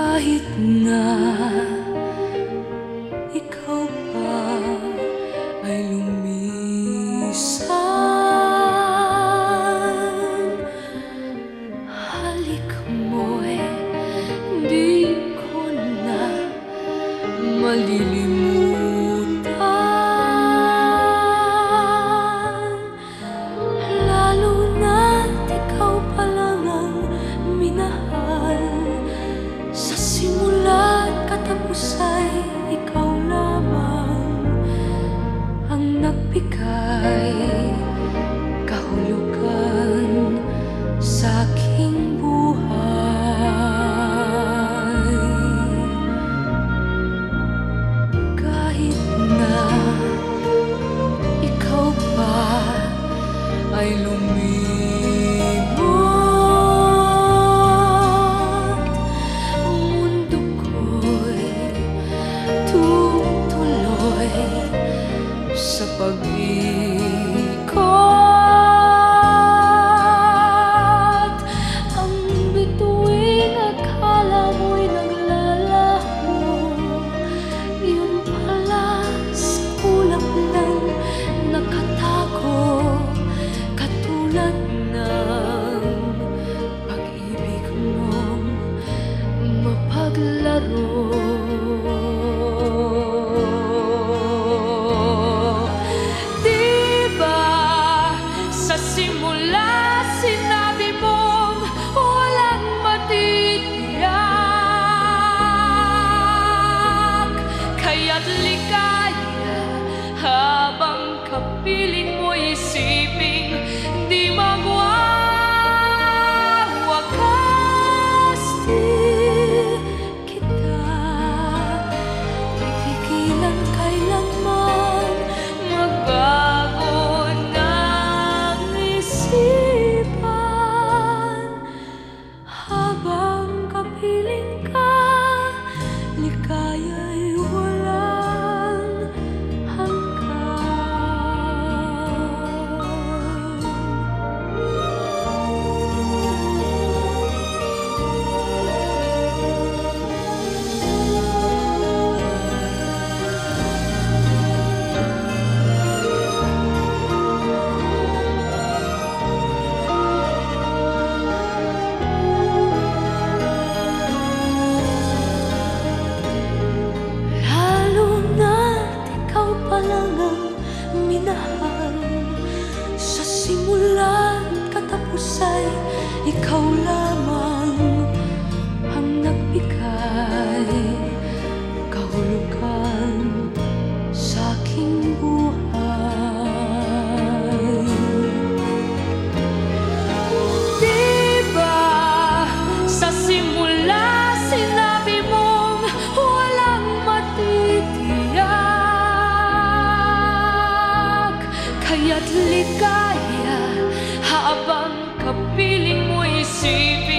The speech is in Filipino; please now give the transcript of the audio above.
Kahit na ikaw pa ay lumisan, halik mo'y di ko na malilimutan. Lalo na't ikaw pa lang ang minahal. Sa simula't katapos ay ikaw lamang ang nagbigay kahulugan sa aking buhay. Kahit na ikaw pa ay lumimot, ang mundo ko'y tutuloy sa pag-ikot. Ang bituing akala mo'y naglalaho, yun pala sa ulap lang nakatago. Katulad ng pag-ibig mong mapaglaro. Sa simula sinabi mong walang matitiyak, kaya't ligaya habang kapiling mo isiping di magwawakas. Di kita tigilan kailanman magbago ng isipan. Habang kapiling ka, ligaya'y walang minahal. Sa simula't katapos ay ikaw lamang ang nagbigay kahulugan sa aking buhay. Diba sa simula sinabi mong walang matitiyak, kaya't ligaya habang kapiling mo isipin